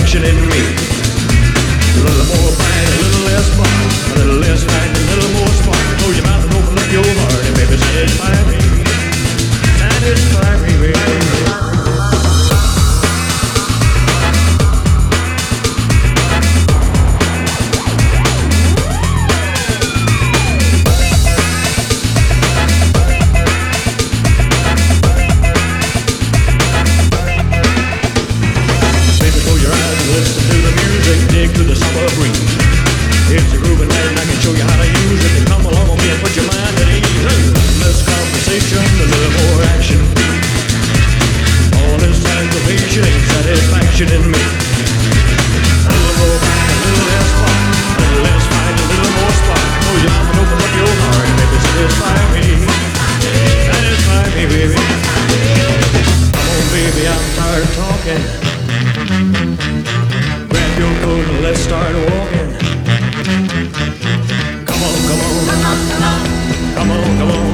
satisfaction in me. A little more fight, a little less fun. A little less fight, a little more spark. Close your mouth and open up your heart and baby satisfy me. Satisfy me, baby. It's a groovy night and I can show you how to use it. Come along with me and put your mind at ease. Less conversation, a little more action. All this aggravation ain't satisfaction in me. A little more fight, a little less fun. A little less fight, a little more spark. Close your mouth and open up your heart and baby satisfy me. Satisfy me, baby. Come on, baby, I'm tired of talking. Grab your coat and let's start walking. Come on, come on, come on, come on.